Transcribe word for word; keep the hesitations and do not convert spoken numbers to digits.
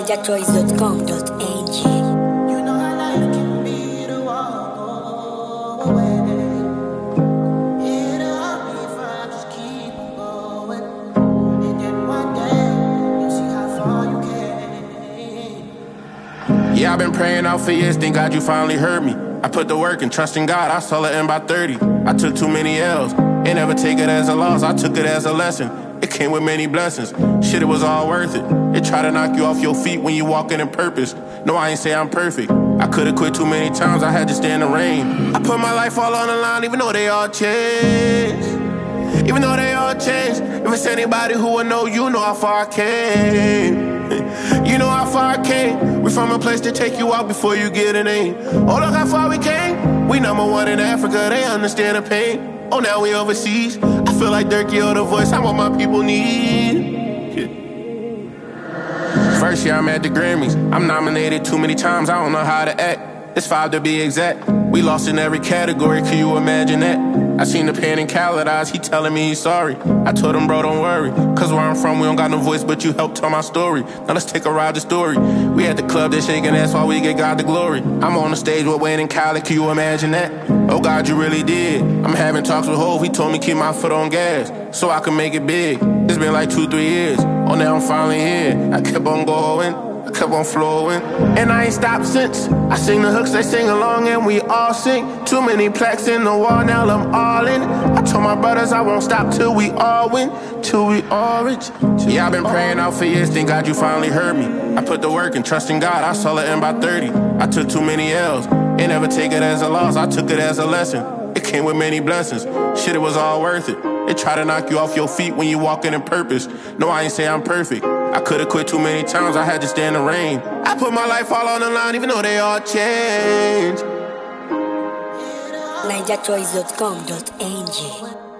ninja choice dot com dot a g. You know how life can be to walk away. It'll help me if I just keep on going. And then one day, you'll see how far you came. Yeah, I've been praying out for years, thank God you finally heard me. I put the work and trust in God, I saw it end by thirty. I took too many L's, ain't never take it as a loss, I took it as a lesson. It came with many blessings, shit, it was all worth it. It try to knock you off your feet when you walking in purpose. No, I ain't say I'm perfect, I could've quit too many times, I had to stay in the rain. I put my life all on the line, even though they all changed. Even though they all changed. If it's anybody who would know, you know how far I came. You know how far I came. We from a place to take you out before you get a name. Oh, look how far we came. We number one in Africa, they understand the pain. Oh, now we overseas. I feel like Durkee or the voice, I'm what my people need. First year I'm at the Grammys. I'm nominated too many times, I don't know how to act. It's five to be exact. We lost in every category, can you imagine that? I seen the pain in Khaled eyes, he telling me he's sorry. I told him, bro, don't worry, cause where I'm from, we don't got no voice, but you helped tell my story. Now let's take a ride the story. We at the club, they shaking ass while we get God the glory. I'm on the stage with Wayne and Khaled, can you imagine that? Oh God, you really did. I'm having talks with Hov, he told me keep my foot on gas, so I can make it big. It's been like two, three years, oh now I'm finally here. I kept on going, I kept on flowing, and I ain't stopped since. I sing the hooks, they sing along, and we all sing. Too many plaques in the wall, now I'm all in. I told my brothers I won't stop till we all win, till we all rich. Yeah, I've been praying out for years, thank God you finally heard me. I put the work and trust in God, I saw it end by thirty. I took too many L's, ain't never take it as a loss, I took it as a lesson. It came with many blessings, shit, it was all worth it. They try to knock you off your feet when you walking in purpose. No, I ain't say I'm perfect, I could've quit too many times, I had to stay in the rain. I put my life all on the line, even though they all changed. ninja choice dot com dot a g.